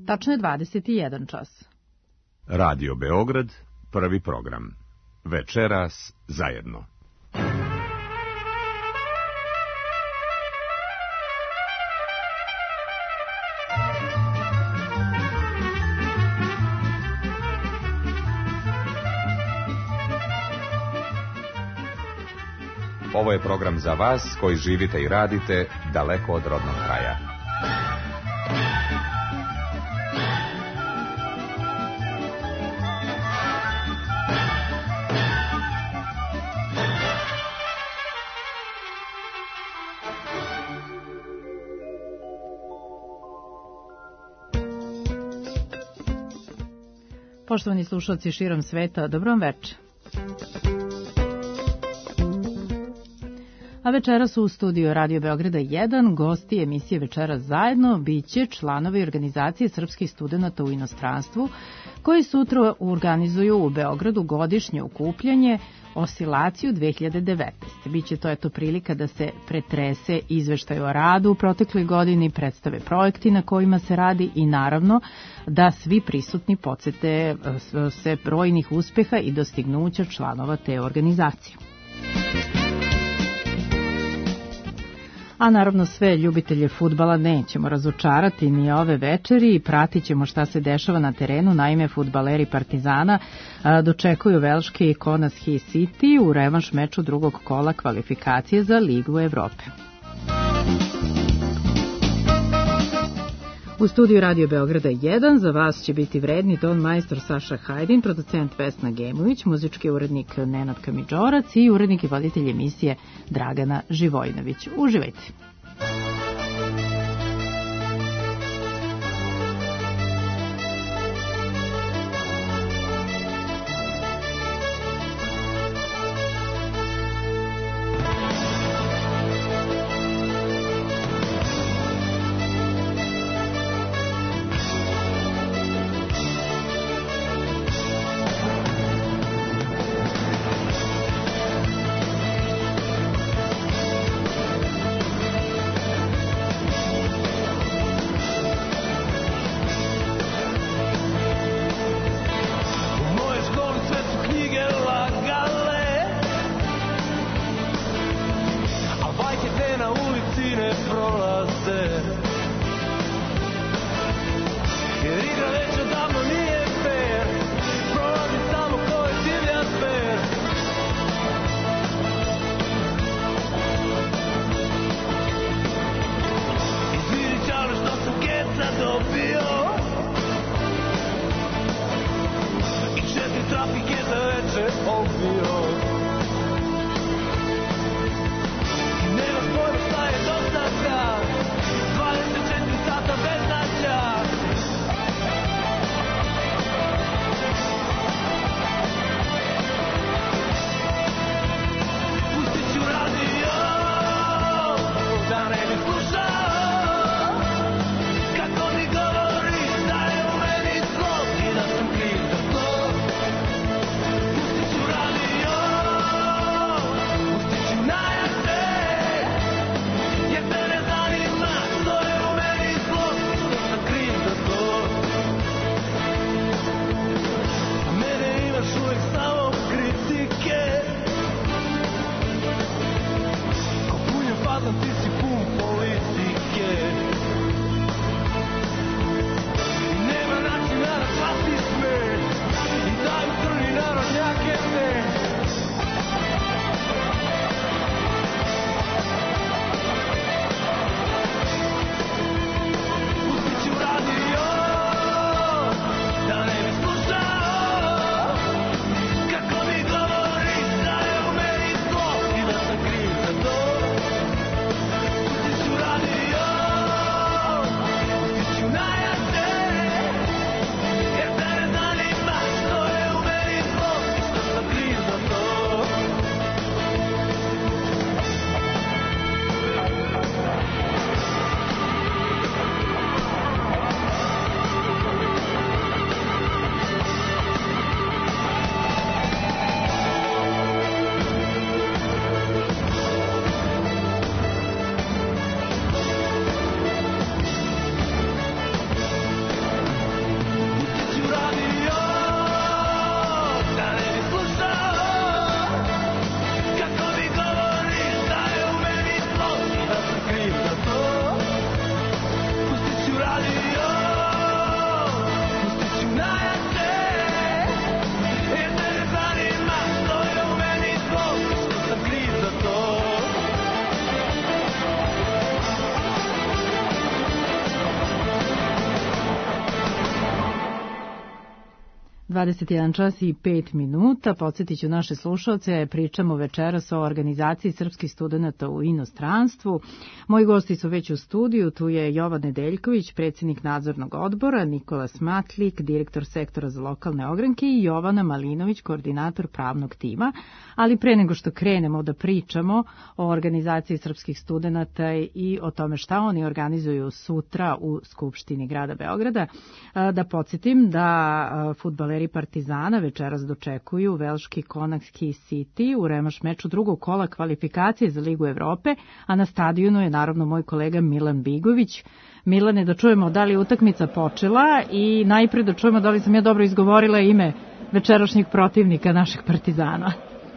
Tačno je 21 čas. Radio Beograd, prvi program. Večeras zajedno. Ovo je program za vas koji živite i radite daleko od rodnog kraja. Poštovani slušalci širom sveta, dobrom večer. A večeras u studiju Radio Beograda 1 gosti emisije Večeras zajedno biće članovi organizacije srpskih studenata u inostranstvu koji sutra organizuju u Beogradu godišnje okupljanje Oscilaciju 2019. Biće to prilika da se pretrese izveštaj o radu u protekloj godini, predstave projekti na kojima se radi i naravno da svi prisutni podsete se brojnih uspeha i dostignuća članova te organizacije. A naravno sve ljubitelje fudbala nećemo razočarati ni ove večeri i pratit ćemo šta se dešava na terenu. Naime, fudbaleri Partizana dočekuju velški Kaunas City u revanš meču drugog kola kvalifikacije za Ligu Evrope. U studiju Radio Beograda 1 za vas će biti vredni ton majstor Saša Hajdin, producent Vesna Gemović, muzički urednik Nenad Kamidžorac i urednik i voditelj emisije Dragana Živojnović. Uživajte! Kako mi govori 21 čas i 5 minuta. Podsjetit ću naše slušalce, pričamo večeras o organizaciji srpskih studenata u inostranstvu. Moji gosti su već u studiju, tu je Jovan Nedeljković, predsjednik nadzornog odbora, Nikola Smatlik, direktor sektora za lokalne ogranke i Jovana Malinović, koordinator pravnog tima. Ali pre nego što krenemo da pričamo o organizaciji srpskih studenata i o tome šta oni organizuju sutra u Skupštini grada Beograda, da podsjetim da fudbaleri Partizana večeras dočekuju velški Konakski City u remaš meču drugog kola kvalifikacije za Ligu Evrope, a na stadionu je naravno moj kolega Milan Bigović. Milane, da čujemo da li je utakmica počela i najpre da čujemo da li sam ja dobro izgovorila ime večerašnjeg protivnika našeg Partizana.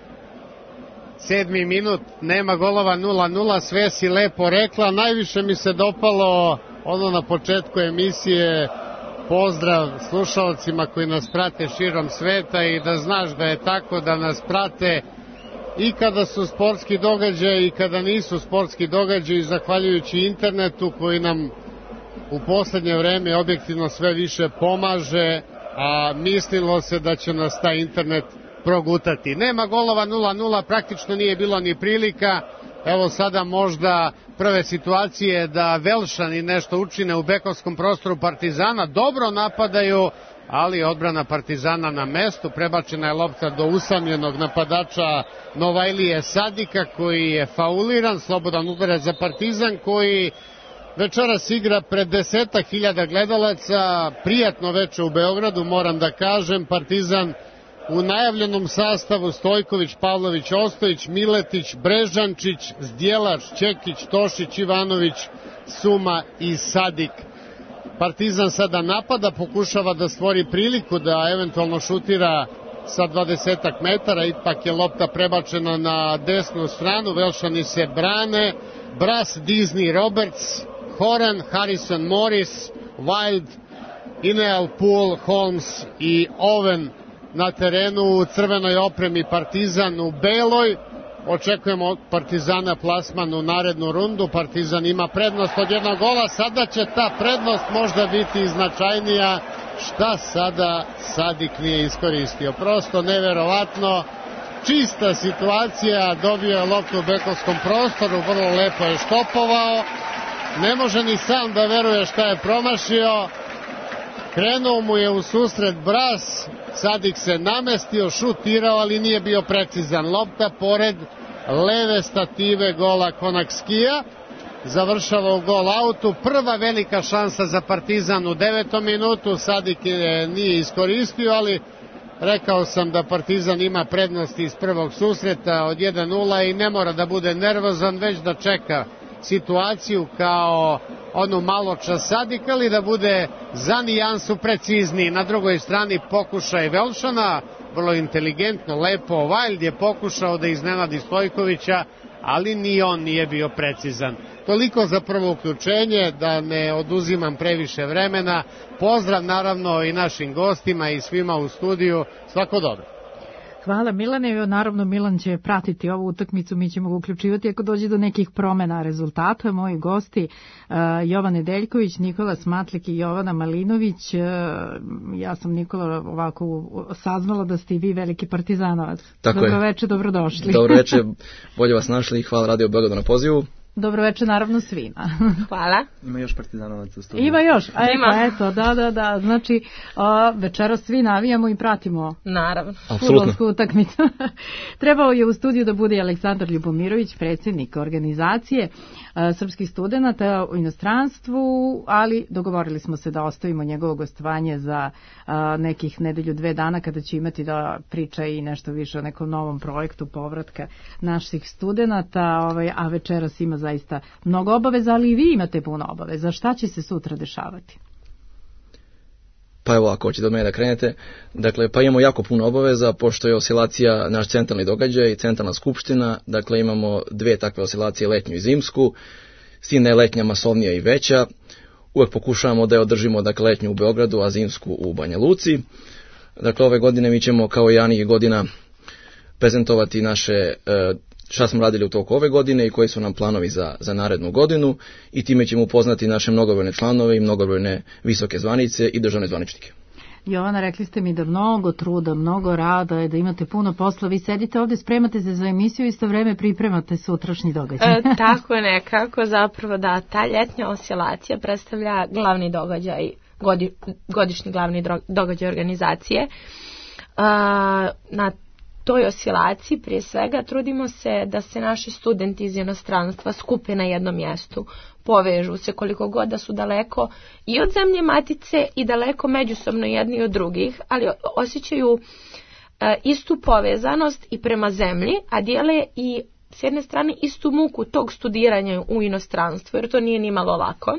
7. minut, nema golova, 0-0, sve si lepo rekla. Najviše mi se dopalo ono na početku emisije, pozdrav slušalcima koji nas prate širom sveta i da znaš da je tako, da nas prate i kada su sportski događaji i kada nisu sportski događaji, zahvaljujući internetu koji nam u poslednje vreme objektivno sve više pomaže, a mislilo se da će nas taj internet progutati. Nema golova, 0-0, praktično nije bilo ni prilika. Evo sada možda prve situacije da Velšani nešto učine u bekovskom prostoru Partizana. Dobro napadaju, ali odbrana Partizana na mestu. Prebačena je lopta do usamljenog napadača Novajlije Sadika koji je fauliran. Slobodan udarac za Partizan koji večeras igra pred 10.000 gledalaca. Prijatno veče u Beogradu, moram da kažem. Partizan u najavljenom sastavu: Stojković, Pavlović, Ostojić, Miletić, Brežančić, Zdjelač, Čekić, Tošić, Ivanović, Suma i Sadik. Partizan sada napada, pokušava da stvori priliku da eventualno šutira sa 20 metara, ipak je lopta prebačena na desnu stranu. Velšani se brane: Bras, Disney, Roberts, Horan, Harrison, Morris, Wild, Ineal, Poole, Holmes i Owen na terenu. U crvenoj opremi Partizan u beloj. Očekujemo od Partizana plasman u narednu rundu. Partizan ima prednost od jednog gola. Sada će ta prednost možda biti značajnija. Šta sada Sadik nije iskoristio? Prosto neverovatno. Čista situacija. Dobio je loptu u bekovskom prostoru. Vrlo lepo je štopovao. Ne može ni sam da veruje šta je promašio. Krenuo mu je u susret Bras. Sadik se namestio, šutirao, ali nije bio precizan. Lopta pored leve stative gola Konakskija. Završava u gol autu. Prva velika šansa za Partizan u 9. minutu. Sadik je nije iskoristio, ali rekao sam da Partizan ima prednost iz prvog susreta od 1-0 i ne mora da bude nervozan, već da čeka situaciju kao onu malo čas Sadik, ali da bude za nijansu precizniji. Na drugoj strani pokušaj Velšana, vrlo inteligentno, lepo. Wild je pokušao da iznenadi Stojkovića, ali ni on nije bio precizan. Toliko za prvo uključenje, da ne oduzimam previše vremena. Pozdrav naravno i našim gostima i svima u studiju. Svako dobro. Hvala Milane, naravno Milan će pratiti ovu utakmicu, mi ćemo ga uključivati ako dođe do nekih promena rezultata. Moji gosti Jovan Nedeljković, Nikola Smatlik i Jovana Malinović. Ja sam, Nikola, ovako saznala da ste i vi veliki partizanovac. Dobroveče, dobrodošli. Dobroveče, bolje vas našli i hvala Radio Beogradu na pozivu. Dobroveče naravno svima. Hvala. Ima još partizanovaca u studiju. Ima još, eto, da. Znači, večeras svi navijamo i pratimo fudbalsku utakmicu. Trebao je u studiju da bude Aleksandar Ljubomirović, predsjednik organizacije srpskih studenata u inostranstvu, ali dogovorili smo se da ostavimo njegovo gostovanje za nekih nedelju, 2 dana, kada će imati da priča i nešto više o nekom novom projektu povratka naših studenata, a večeras ima zaista mnogo obaveza, ali i vi imate puno obaveza. Šta će se sutra dešavati? Pa evo, ako hoćete od mene da krenete, dakle, pa imamo jako puno obaveza, pošto je oscilacija naš centralni događaj, centralna skupština, dakle imamo 2 takve oscilacije, letnju i zimsku, s tim da je letnja masovnija i veća. uvek pokušavamo da je održimo dakle, letnju u Beogradu, a zimsku u Banja Luci. Dakle, ove godine mi ćemo kao i ranijih godina prezentovati naše šta smo radili u toku ove godine i koji su nam planovi za narednu godinu i time ćemo upoznati naše mnogobrojne članove i mnogobrojne visoke zvanice i državne zvaničnike. Jovana, rekli ste mi da mnogo truda, mnogo rada, da imate puno posla. Vi sedite ovdje, spremate se za emisiju i isto vreme pripremate sutrašnji događaj. Tako nekako, zapravo da ta ljetnja oscilacija predstavlja glavni događaj, godišnji glavni događaj organizacije. Na toj oscilaciji prije svega trudimo se da se naši studenti iz inostranstva skupe na jednom mjestu, povežu se koliko god da su daleko i od zemlje matice i daleko međusobno jedni od drugih, ali osjećaju istu povezanost i prema zemlji, a dijele i s jedne strane istu muku tog studiranja u inostranstvu, jer to nije ni malo lako.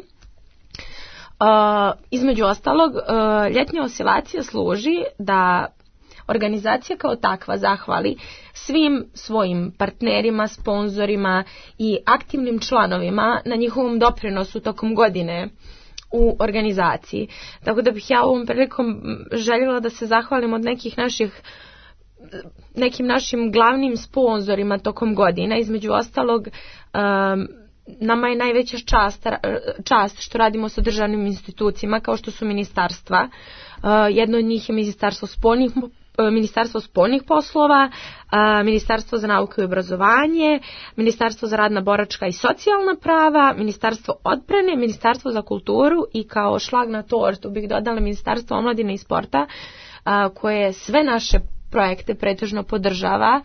Između ostalog, ljetnja oscilacija služi da organizacija kao takva zahvali svim svojim partnerima, sponzorima i aktivnim članovima na njihovom doprinosu tokom godine u organizaciji. Tako da bih ja ovom prilikom željela da se zahvalim od nekim našim glavnim sponzorima tokom godina. Između ostalog, nama je najveća čast što radimo sa državnim institucijama kao što su ministarstva. Jedno od njih je Ministarstvo spoljnih poslova, Ministarstvo za nauku i obrazovanje, Ministarstvo za radna, boračka i socijalna prava, Ministarstvo odbrane, Ministarstvo za kulturu i kao šlag na tortu bih dodala Ministarstvo omladine i sporta, koje sve naše projekte pretežno podržava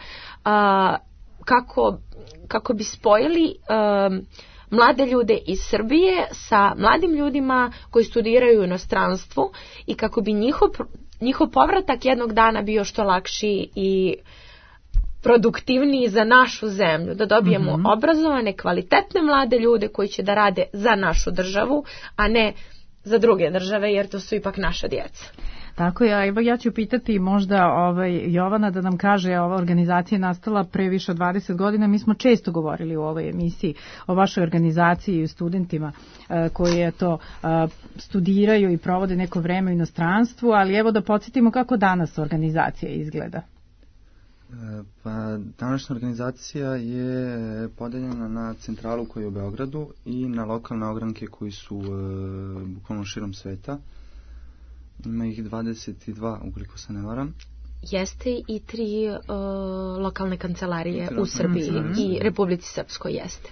kako bi spojili mlade ljude iz Srbije sa mladim ljudima koji studiraju u inostranstvu i kako bi njihov povratak jednog dana bio što lakši i produktivniji za našu zemlju, da dobijemo obrazovane, kvalitetne mlade ljude koji će da rade za našu državu, a ne za druge države, jer to su ipak naša djeca. Tako je, ja ću pitati možda Jovana da nam kaže, ova organizacija je nastala pre više od 20 godina, mi smo često govorili u ovoj emisiji o vašoj organizaciji i o studentima koji to studiraju i provode neko vreme u inostranstvu, ali evo da podsjetimo kako danas organizacija izgleda. Pa današnja organizacija je podeljena na centralu koja je u Beogradu i na lokalne ogranke koji su bukvalno širom sveta. Ima ih 22, ukoliko se ne varam. Jeste i 3 lokalne kancelarije u Srbiji i Republici Srpskoj jeste.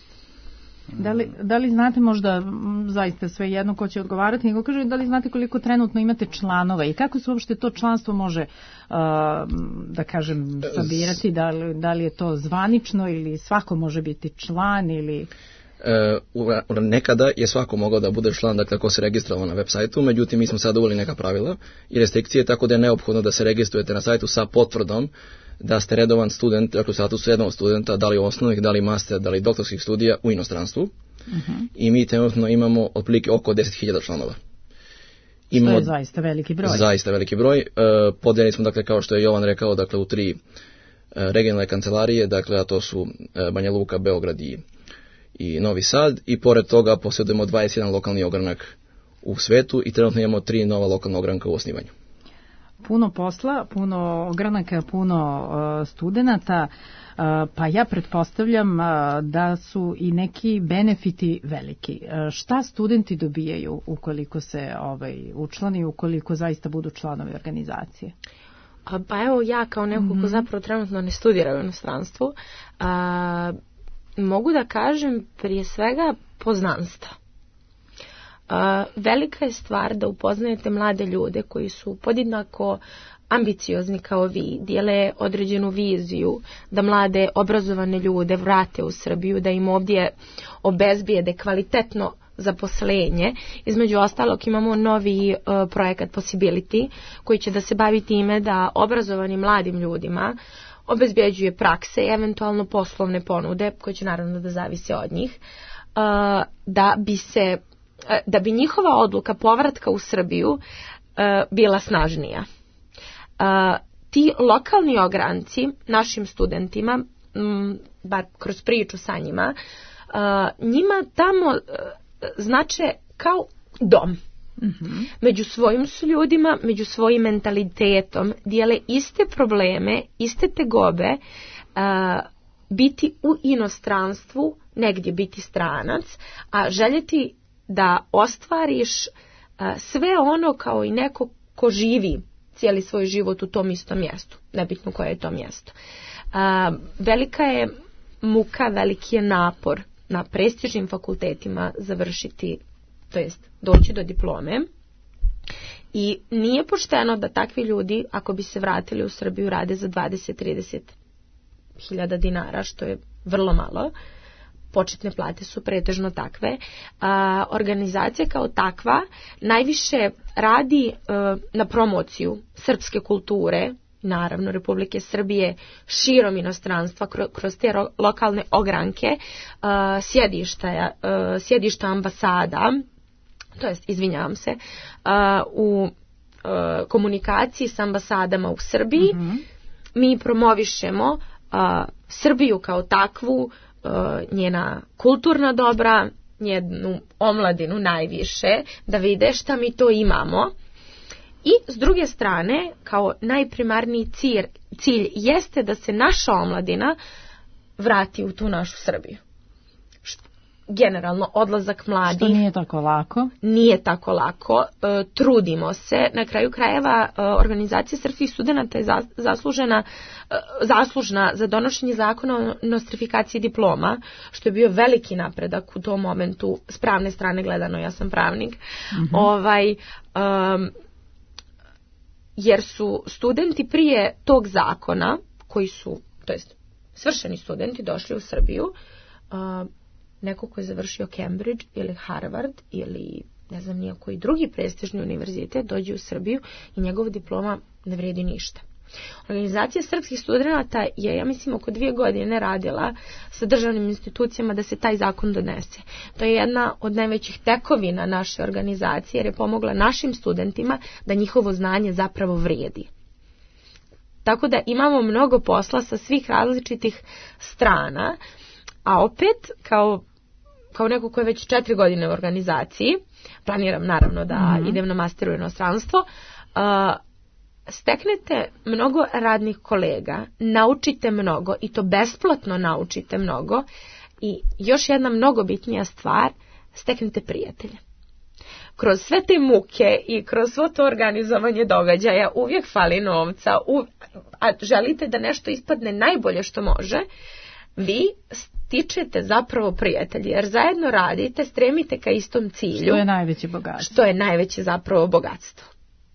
Da li znate možda, zaista sve jedno ko će odgovarati, nego kaže da li znate koliko trenutno imate članova i kako se uopšte to članstvo može, da kažem, sabirati, da li je to zvanično ili svako može biti član ili... Nekada je svako mogao da bude član, dakle ko se registrovao na web sajtu, međutim mi smo sad uveli neka pravila i restrikcije, tako da je neophodno da se registrujete na sajtu sa potvrdom da ste redovan student, dakle u statusu redovnog studenta, da li osnovnih, da li master, da li doktorskih studija u inostranstvu. I mi trenutno imamo otprilike oko 10.000 članova. Što je zaista veliki broj. Zaista veliki broj. Podeljeni smo, dakle, kao što je Jovan rekao, dakle u 3 regionalne kancelarije, dakle a to su Banja Luka, Beograd i Novi Sad, i pored toga posjedujemo 21 lokalni ogranak u svetu i trenutno imamo 3 nova lokalna ogranka u osnivanju. Puno posla, puno ogranaka, puno studenata, pa ja pretpostavljam da su i neki benefiti veliki. Šta studenti dobijaju ukoliko se učlani, ukoliko zaista budu članovi organizacije? Pa evo ja kao neko ko zapravo trenutno ne studira u inostranstvu, mogu da kažem prije svega poznanstva. Velika je stvar da upoznajete mlade ljude koji su podjednako ambiciozni kao vi, dijele određenu viziju da mlade obrazovane ljude vrate u Srbiju, da im ovdje obezbijede kvalitetno zaposlenje. Između ostalog imamo novi projekat Possibility koji će da se bavi time da obrazovanim mladim ljudima obezbjeđuje prakse i eventualno poslovne ponude koje će naravno da zavise od njih, da bi njihova odluka povratka u Srbiju bila snažnija. Ti lokalni ogranci našim studentima, bar kroz priču sa njima, njima tamo znače kao dom. Među svojim su ljudima, među svojim mentalitetom, dijele iste probleme, iste tegobe, biti u inostranstvu, negdje biti stranac, a željeti da ostvariš sve ono kao i neko ko živi cijeli svoj život u tom istom mjestu, nebitno koje je to mjesto. Velika je muka, veliki je napor na prestižnim fakultetima završiti, to jest doći do diplome, i nije pošteno da takvi ljudi, ako bi se vratili u Srbiju, rade za 20-30 hiljada dinara, što je vrlo malo. Početne plate su pretežno takve. Organizacija kao takva najviše radi na promociju srpske kulture, naravno Republike Srbije, širom inostranstva, kroz te lokalne ogranke, sjedišta ambasada, to jest, izvinjavam se, u komunikaciji s ambasadama u Srbiji. Mi promovišemo Srbiju kao takvu, njena kulturna dobra, njenu omladinu najviše, da vide šta mi to imamo. I s druge strane, kao najprimarniji cilj jeste da se naša omladina vrati u tu našu Srbiju. Generalno, odlazak mladih... Što nije tako lako? Nije tako lako. Trudimo se. Na kraju krajeva, organizacija srpskih studenata je zaslužna za donošenje zakona o nostrifikaciji diploma, što je bio veliki napredak u tom momentu. S pravne strane gledano, ja sam pravnik. Jer su studenti prije tog zakona, koji su, to jest svršeni studenti, došli u Srbiju, neko ko je završio Cambridge ili Harvard ili ne znam nijako koji drugi prestižni univerzitet, dođe u Srbiju i njegova diploma ne vrijedi ništa. Organizacija srpskih studenata je, ja mislim, oko 2 godine radila sa državnim institucijama da se taj zakon donese. To je jedna od najvećih tekovina naše organizacije, jer je pomogla našim studentima da njihovo znanje zapravo vrijedi. Tako da imamo mnogo posla sa svih različitih strana, a opet, kao neko ko je već 4 godine u organizaciji, planiram naravno da idem na master u inostranstvo, steknete mnogo radnih kolega, naučite mnogo i to besplatno naučite mnogo, i još jedna mnogo bitnija stvar, steknete prijatelje. Kroz sve te muke i kroz svo to organizovanje događaja uvijek fali novca, a želite da nešto ispadne najbolje što može, vi stičete zapravo prijatelji, jer zajedno radite, stremite ka istom cilju. Što je najveće bogatstvo. Što je najveće zapravo bogatstvo.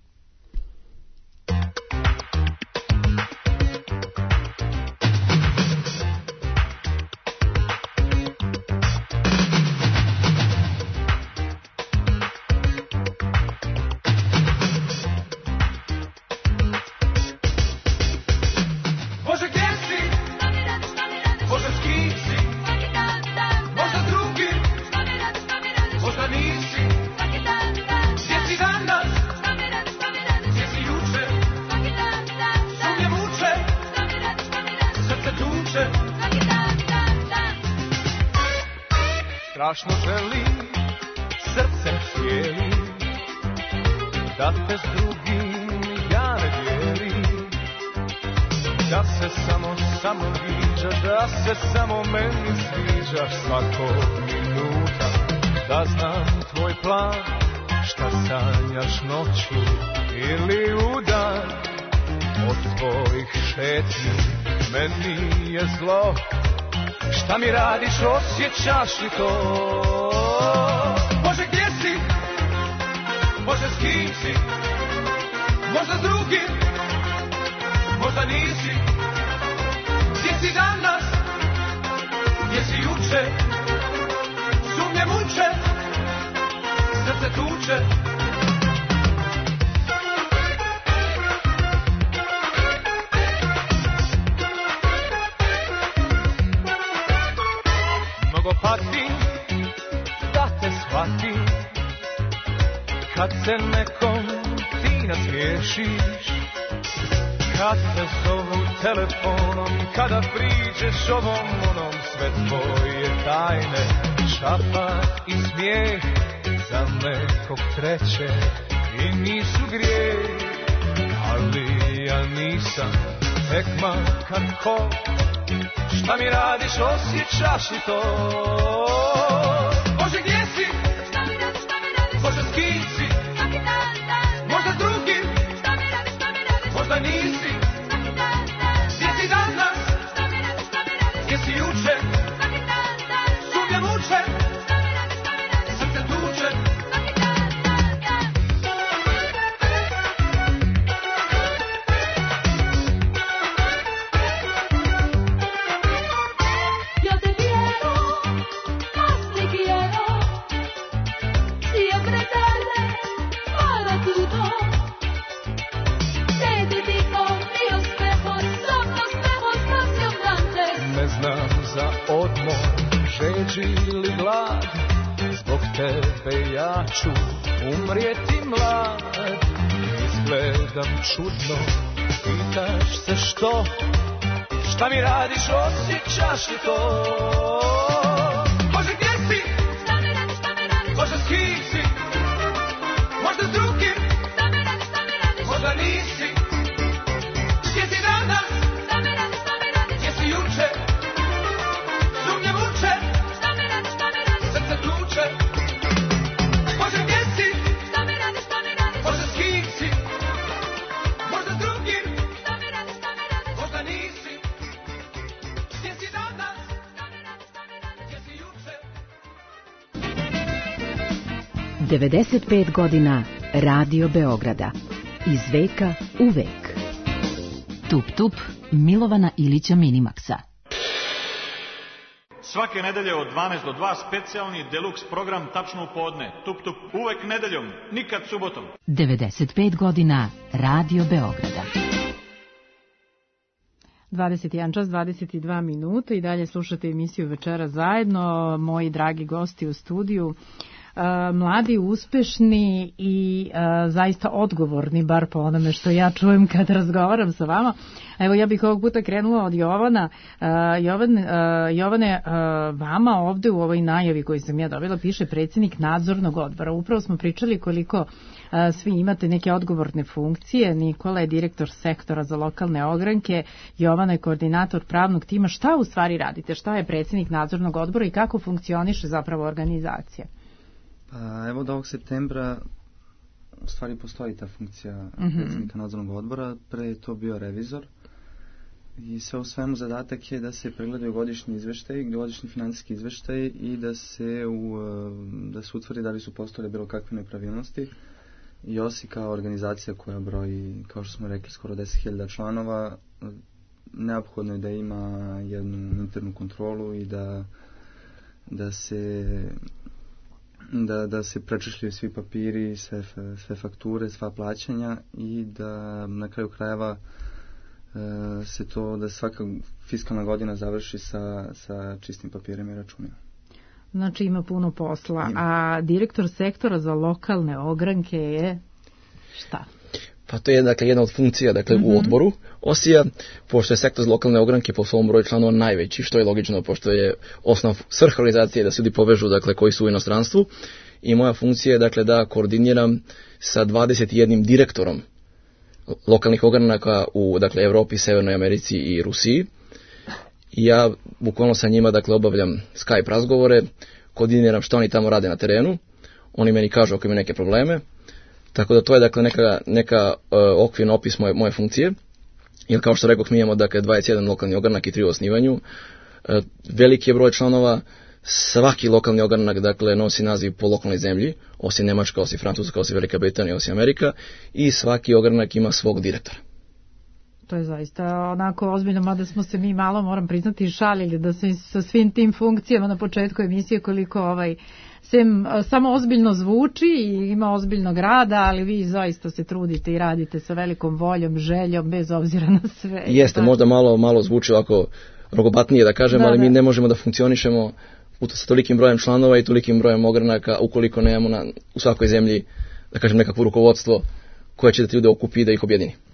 Strašno želim, srcem cijelim, da te s drugim ja ne dijelim, da se samo viđaš, da se samo meni sviđaš svakog minuta, da znam tvoj plan, šta sanjaš noću ili u dan, od tvojih šetnji meni je zlo. Šta mi radiš, osjećaš li to? Bože, gdje si? Bože, s kim si? Možda s drugim? Možda nisi? Gdje si danas? Gdje si juče? Sumnje muče, srce tuče. Patim da te shvatim, kad se nekom ti nasmiješiš, kad te zovu telefonom, kada priđeš ovom onom, sve tvoje tajne, šapat i smijeh za nekog trećeg i nisu grijeh, ali ja nisam tek makar ko. Šta mi radiš, osjećaš li to? Bože, gdje si? Bože, s kim si? Možda s drugim? Možda nisi? Gdje si danas? Gdje si juče? Sumnje muče? Srce tuče? Žeđi li glad, zbog tebe ja ću umrijeti mlad. Izgledam čudno, pitaš se što, šta mi radiš, osjećaš li to? Bože, gdje si? Bože, s kim si? Možda s drugim? Možda nisi? Gdje si danas? Gdje si juče? Sumnje muče? Srce tuče? Bože, gdje si? Bože, s kim si? Možda s drugim? Možda nisi? Gdje si danas? Gdje si juče? 95 godina Radio Beograda. Iz veka u vek. Tup tup Milovana Ilića Minimaxa. Svake nedelje od 12 do 2 specijalni deluks program tačno u podne. Tup tup, uvek nedeljom, nikad subotom. 95 godina Radio Beograda. 21 čas, 22 minuta i dalje slušate emisiju Večera zajedno. Moji dragi gosti u studiju, mladi, uspešni i zaista odgovorni, bar po onome što ja čujem kad razgovaram sa vama. Evo, ja bih ovog puta krenula od Jovana. Jovane, vama ovde u ovoj najavi koju sam ja dobila piše predsjednik nadzornog odbora. Upravo smo pričali koliko svi imate neke odgovorne funkcije. Nikola je direktor sektora za lokalne ogranke, Jovana je koordinator pravnog tima. Šta u stvari radite? Šta je predsjednik nadzornog odbora i kako funkcioniše zapravo organizacija? Pa evo, od ovog septembra u stvari postoji ta funkcija predsjednika nadzornog odbora. Pre je to bio revizor i sve u svemu zadatak je da se pregledaju godišnji izveštaj, godišnji financijski izveštaj i da se utvrdi da li su postojale bilo kakve nepravilnosti. I OSI kao organizacija koja broji, kao što smo rekli, skoro 10.000 članova, neophodno je da ima jednu internu kontrolu i da se prečešljaju svi papiri, sve fakture, sva plaćanja i da na kraju krajeva da svaka fiskalna godina završi sa čistim papirima i računima. Znači ima puno posla. A direktor sektora za lokalne ogranke je šta? Pa to je jedna od funkcija u odboru OSI-a, pošto je sektor za lokalne ogranke po svom broju članova najveći, što je logično, pošto je osnov svrha organizacije da se ljudi povežu koji su u inostranstvu. I moja funkcija je da koordiniram sa 21 direktorom lokalnih ogranaka u Evropi, Severnoj Americi i Rusiji. I ja bukvalno sa njima obavljam Skype razgovore, koordiniram što oni tamo rade na terenu, oni meni kažu ako imaju neke probleme. Tako da to je neka okvirni opis moje funkcije. Jer kao što rekoh, mi imamo 21 lokalni ogranak i 3 u osnivanju. Veliki je broj članova, svaki lokalni ogranak nosi naziv po lokalnoj zemlji, osim Nemačka, osim Francuska, osim Velika Britanija, osim Amerika, i svaki ogranak ima svog direktora. To je zaista onako ozbiljno, mada smo se mi malo, moram priznati, šalili da se sa svim tim funkcijama na početku emisije koliko samo ozbiljno zvuči i ima ozbiljnog rada, ali vi zaista se trudite i radite sa velikom voljom, željom, bez obzira na sve. Jeste, možda malo zvuči ovako rogobatnije da kažem, ali mi ne možemo da funkcionišemo sa tolikim brojem članova i tolikim brojem ogranaka ukoliko nemamo u svakoj zemlji, da kažem, nekakvo rukovodstvo koje će da ti ljude okupi i da ih objedini.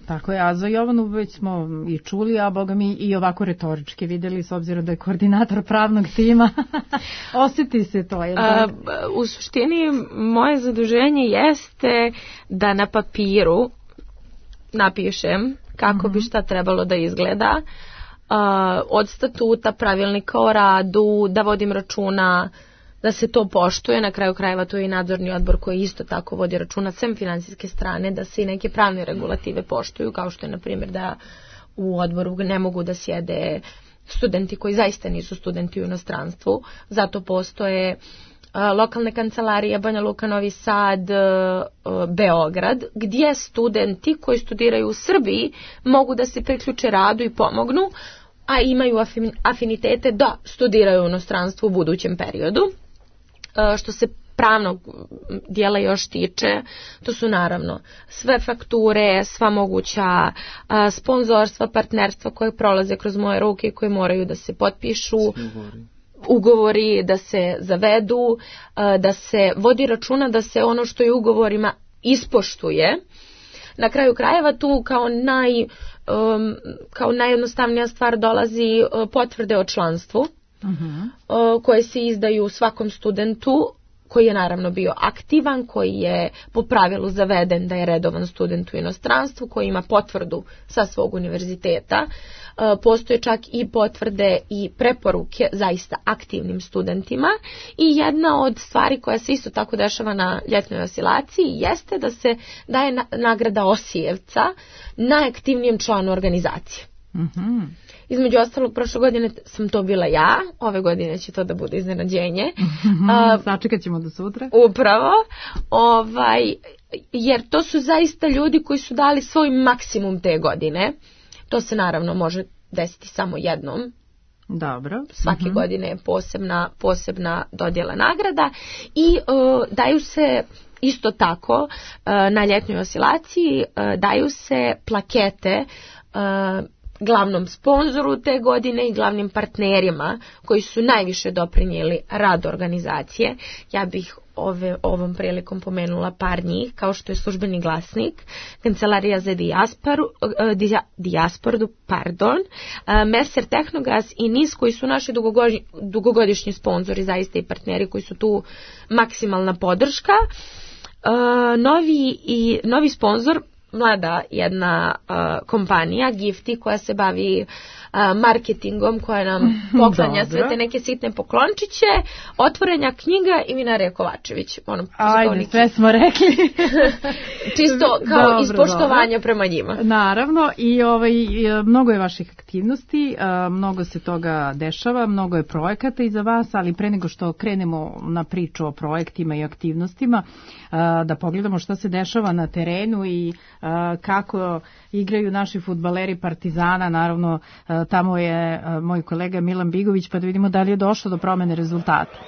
Tako je, a za Jovanu već smo i čuli, a boga mi i ovako retorički videli, s obzirom da je koordinator pravnog tima. Osjeti se to, je li? U suštini, moje zaduženje jeste da na papiru napišem kako bi šta trebalo da izgleda, od statuta, pravilnika o radu, da vodim računa da se to poštuje, na kraju krajeva to je i nadzorni odbor koji isto tako vodi računa sem finansijske strane, da se i neke pravne regulative poštuju, kao što je na primjer da u odboru ne mogu da sjede studenti koji zaista nisu studenti u inostranstvu, zato postoje lokalne kancelarije Banja Luka, Novi Sad, Beograd, gdje studenti koji studiraju u Srbiji mogu da se priključe radu i pomognu, a imaju afinitete da studiraju u inostranstvu u budućem periodu. Što se pravnog dijela još tiče, to su naravno sve fakture, sva moguća sponzorstva, partnerstva koje prolaze kroz moje ruke i koje moraju da se potpišu, ugovori da se zavedu, da se vodi računa da se ono što je u ugovorima ispoštuje. Na kraju krajeva tu kao najjednostavnija stvar dolazi potvrde o članstvu, koje se izdaju svakom studentu koji je naravno bio aktivan, koji je po pravilu zaveden da je redovan student u inostranstvu, koji ima potvrdu sa svog univerziteta. Postoje čak i potvrde i preporuke zaista aktivnim studentima i jedna od stvari koja se isto tako dešava na ljetnoj oscilaciji jeste da se daje nagrada Osijevca najaktivnijem članu organizacije. Između ostalog, prošle godine sam to bila ja, ove godine će to da bude iznenađenje. Sačekat ćemo do sutra. Upravo, jer to su zaista ljudi koji su dali svoj maksimum te godine. To se naravno može desiti samo jednom. Dobro. Svake godine je posebna dodjela nagrada i daju se isto tako na ljetnoj oscilaciji, daju se plakete glavnom sponzoru te godine i glavnim partnerima koji su najviše doprinijeli rad organizacije. Ja bih ovom prilikom pomenula par njih, kao što je Službeni glasnik, Kancelarija za dijasporu, Mercer Tehnogas i NIS, koji su naši dugogodišnji sponzori, zaista i partneri koji su tu maksimalna podrška. Novi sponzor, mlada jedna kompanija, Gifti, koja se bavi marketingom, koja nam poklanja sve te neke sitne poklončiće, Otvorenja knjiga i Vinarija Kovačević. Ajde, sve smo rekli. Čisto kao ispoštovanja prema njima. Naravno, i mnogo je vaših aktivnosti, mnogo se toga dešava, mnogo je projekata iza vas, ali pre nego što krenemo na priču o projektima i aktivnostima, da pogledamo šta se dešava na terenu i kako igraju naši fudbaleri Partizana. Naravno, tamo je moj kolega Milan Bigović, pa da vidimo da li je došlo do promene rezultata.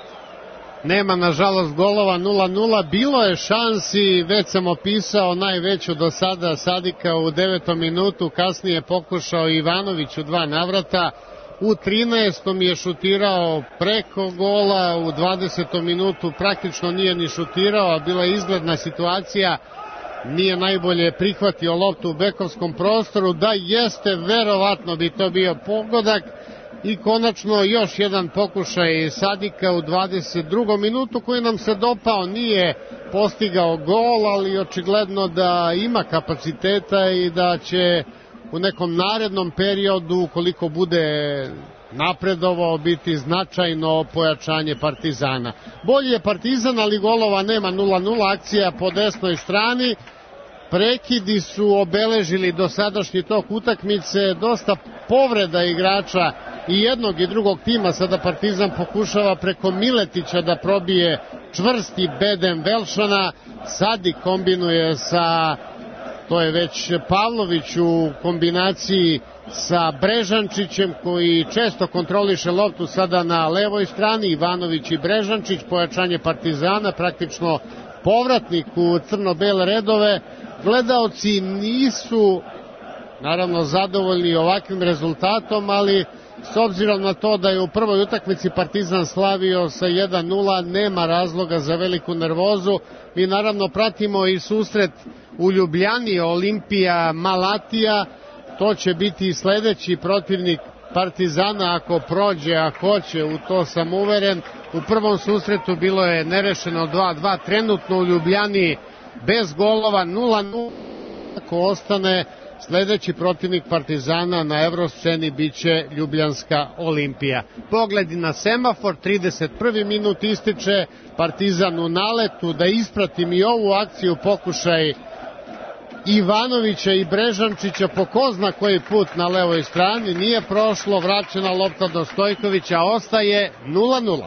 Nema, nažalost, golova 0-0. Bilo je šansi, već sam opisao najveću do sada Sadika u 9. minutu, kasnije pokušao Ivanović u 2 navrata. U 13. je šutirao preko gola, u 20. minutu praktično nije ni šutirao, a bila je izgledna situacija. Nije najbolje prihvatio loptu u bekovskom prostoru, da jeste, verovatno bi to bio pogodak. I konačno još jedan pokušaj Sadika u 22. minutu koji nam se dopao, nije postigao gol, ali očigledno da ima kapaciteta i da će u nekom narednom periodu, ukoliko bude napredovao, biti značajno pojačanje Partizana. Bolji je Partizan, ali golova nema, 0-0, akcija po desnoj strani. Prekidi su obeležili dosadašnji tok utakmice, dosta povreda igrača i jednog i drugog tima. Sada Partizan pokušava preko Miletića da probije čvrsti bedem Velšana. Sadik kombinuje sa, to je već Pavlović u kombinaciji sa Brežančićem, koji često kontroliše loptu sada na levoj strani. Ivanović i Brežančić, pojačanje Partizana, praktično povratnik u crno-bele redove. Gledaoci nisu naravno zadovoljni ovakvim rezultatom, ali s obzirom na to da je u prvoj utakmici Partizan slavio sa 1-0, nema razloga za veliku nervozu. Mi naravno pratimo i susret u Ljubljani, Olimpija Malatija, to će biti sledeći protivnik Partizana ako prođe, a hoće, u to sam uveren. U prvom susretu bilo je nerešeno 2-2, trenutno u Ljubljani bez golova 0-0, ako ostane sledeći protivnik Partizana na evrosceni biće Ljubljanska Olimpija. Pogledi na semafor, 31. minut ističe, Partizan u naletu, da ispratim i ovu akciju, pokušaj Ivanovića i Brežančića po ko zna koji put na levoj strani, nije prošlo, vraćena lopta do Stojkovića, ostaje 0-0.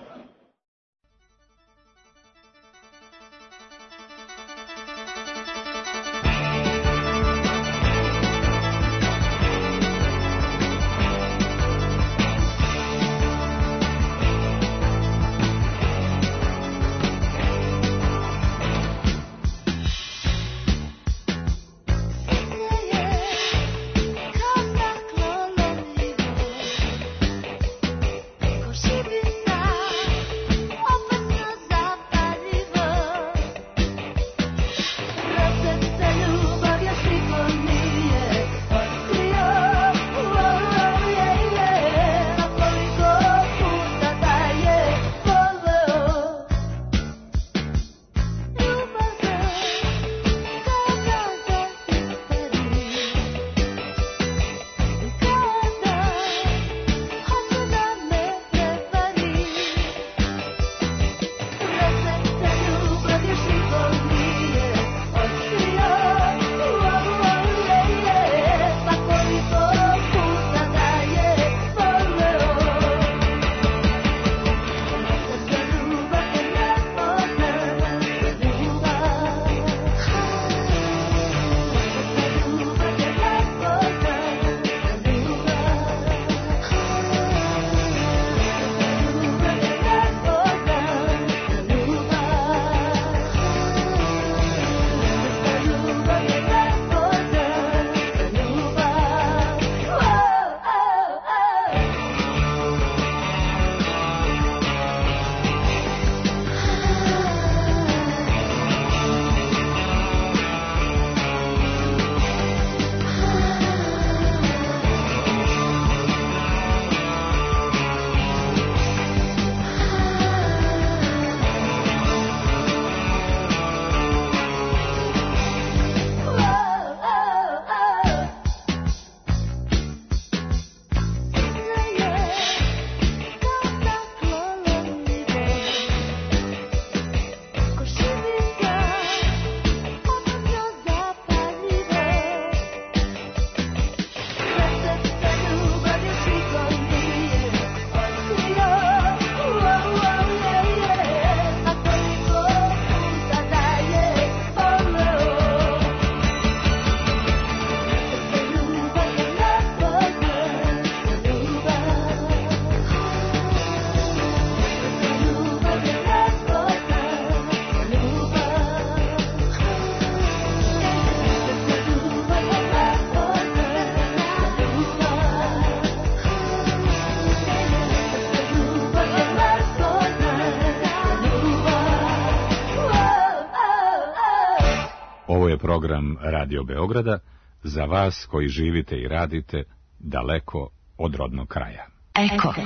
Program Radio Beograda za vas koji živite i radite daleko od rodnog kraja. Eko.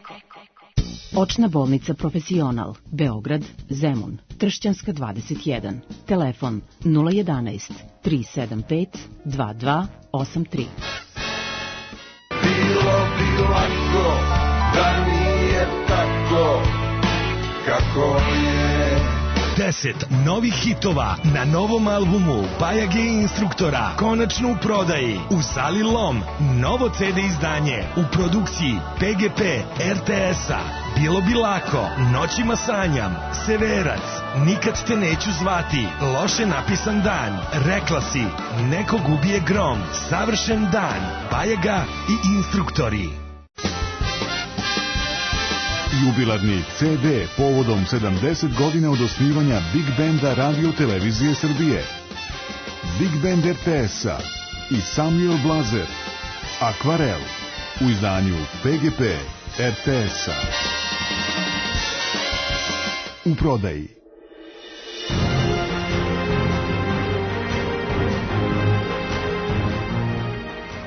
Očna bolnica Profesional, Beograd, Zemun, Tršćanska 21, telefon 011 375 2283. Bilo bi lako da nije tako kako je. 10 novih hitova na novom albumu Bajage Instruktora, konačno u prodaji u sali Lom. Novo CD izdanje u produkciji PGP RTS-a. Bilo bi lako, Noćima sanjam, Severac, Nikad te neću zvati, Loše napisan dan, Rekla si, Nekog ubije grom, Savršen dan, Bajaga i Instruktori. Jubilarni CD povodom 70 godina od osnivanja Big Benda Radio Televizije Srbije. Big Band RTS-a i Samuel Blazer. Akvarel u izdanju PGP RTS-a. U prodaji.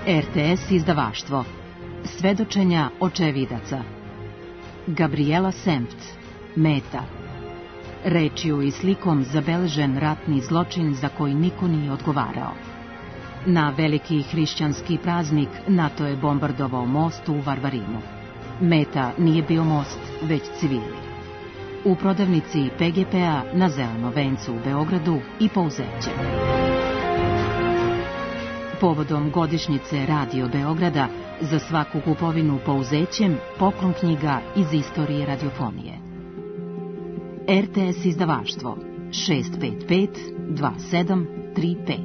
RTS izdavaštvo. Svedočenja očevidaca. Gabriela Sempt. Meta. Rečju i slikom zabeležen ratni zločin za koji niko nije odgovarao. Na veliki hrišćanski praznik NATO je bombardovao most u Varvarinu. Meta nije bio most, već civili. U prodavnici PGP-a na Zelenom vencu u Beogradu i Pouzeće. Povodom godišnjice Radio Beograda za svaku kupovinu Pouzećem poklon knjiga iz istorije radiofonije. RTS izdavaštvo 655 2735.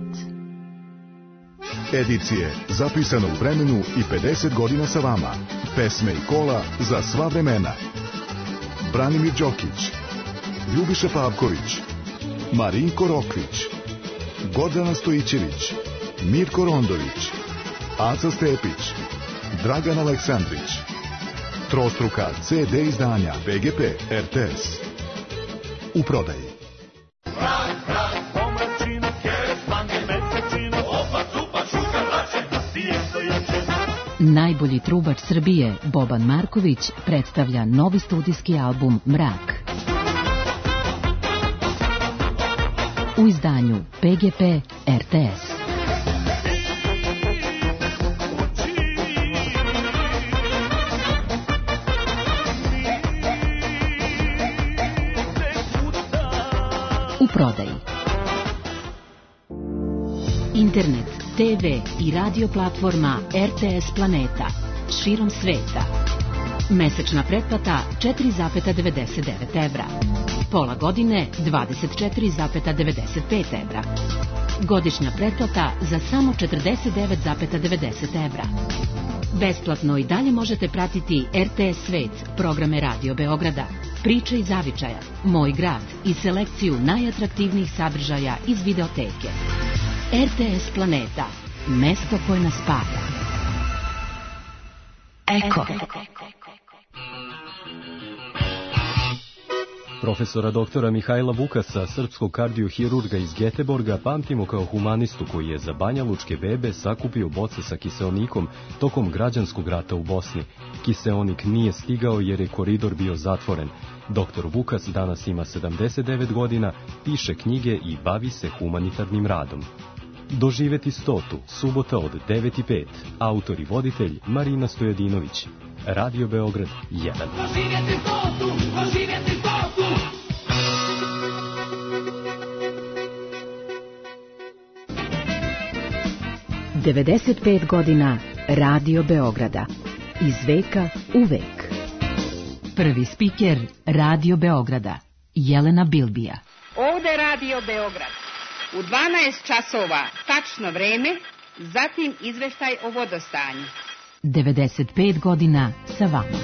Edicije zapisano u vremenu i 50 godina sa vama. Pesme i kola za sva vremena. Branimir Đokić, Ljubiša Pavković, Marinko Rokvić, Gordana Stojićević, Mirko Rondović, Aca Stepić, Dragan Aleksandrić. Trostruka CD izdanja PGP RTS. U prodaji. Najbolji trubač Srbije, Boban Marković, predstavlja novi studijski album Mrak. U izdanju PGP RTS. U prodaji. Internet, TV i radio platforma RTS Planeta širom sveta. Mesečna pretplata 4,99 evra. Pola godine 24,95 evra. Godišnja pretplata za samo 49,90 evra. Besplatno i dalje možete pratiti RTS Svet, programe Radio Beograda, Priče iz zavičaja, Moj grad i selekciju najatraktivnijih sadržaja iz videoteke. RTS Planeta, mesto koje nas spaja. Eko. Profesora doktora Mihajla Vukasa, srpskog kardiohirurga iz Geteborga, pamtimo kao humanistu koji je za banjalučke bebe sakupio boce sa kiseonikom tokom građanskog rata u Bosni. Kiseonik nije stigao jer je koridor bio zatvoren. Doktor Vukas danas ima 79 godina, piše knjige i bavi se humanitarnim radom. Doživeti 100. Subota od 9:05. Autor i voditelj Marina Stojadinović. Radio Beograd 1. Doživeti 100. Doživeti 100. 95 godina Radio Beograda. Iz veka u vek. Prvi spiker Radio Beograda, Jelena Bilbija. Ovde Radio Beograd. U 12 časova tačno vreme, zatim izveštaj o vodostanju. 95 godina sa vama.